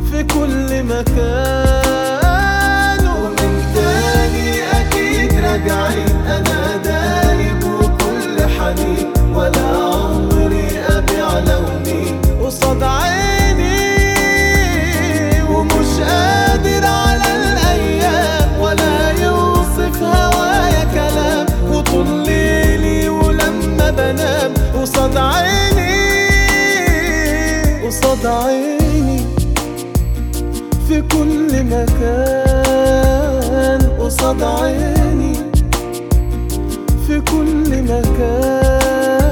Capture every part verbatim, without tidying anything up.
في كل مكان. ومن تاني أكيد راجعين، أنا دايب وكل حنين، ولا عمري أبيع لوني قصاد عيني. ومش قادر على الأيام ولا يوصف هوايا كلام، وطول ليلي ولما بنام قصاد عيني قصاد عيني في كل مكان، قصاد عيني في كل مكان.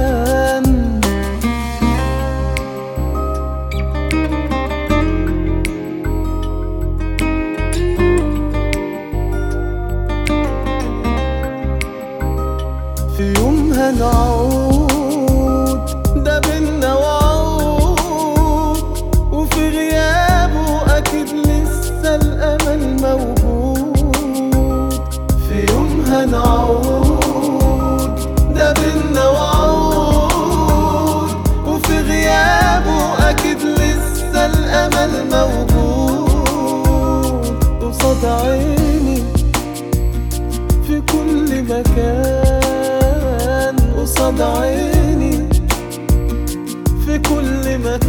في يوم هنعود ده بينا وعود، وفي غيابه أكيد لسه الأمل موجود. في يوم هنعود ده بينا وعود، وفي غيابه أكيد لسه الأمل موجود. قصاد عيني في كل مكان، قصاد عيني في كل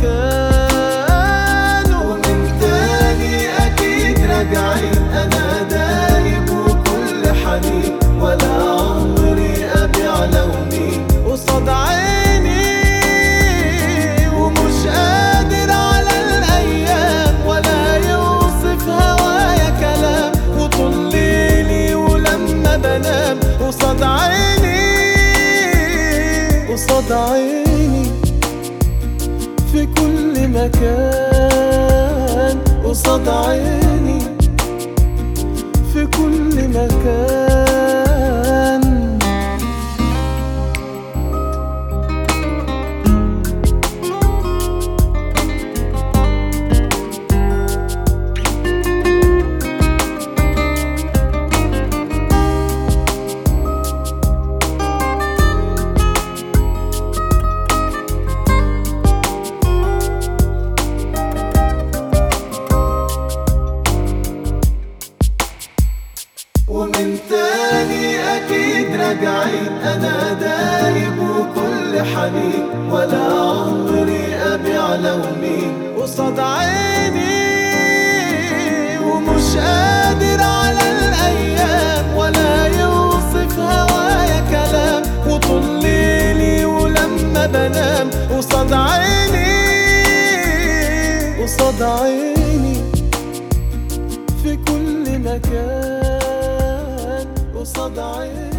مكان. ومن تاني أكيد راجعين، أنا دايب وكل حنين، ولا عمري أبيع لوني قصاد عيني. ومش قادر على الأيام ولا يوصف هوايا كلام، وطول ليلي ولما بنام قصاد عيني قصاد عيني في كل مكان، قصاد عيني في كل مكان. ومن تاني أكيد راجعين، أنا دايب وكل حنين، ولا عمري أبيع لوني قصاد عيني. ومش قادر على الأيام ولا يوصف هوايا كلام، وطول ليلي ولما بنام قصاد عيني قصاد عيني في كل مكان، قصاد عيني.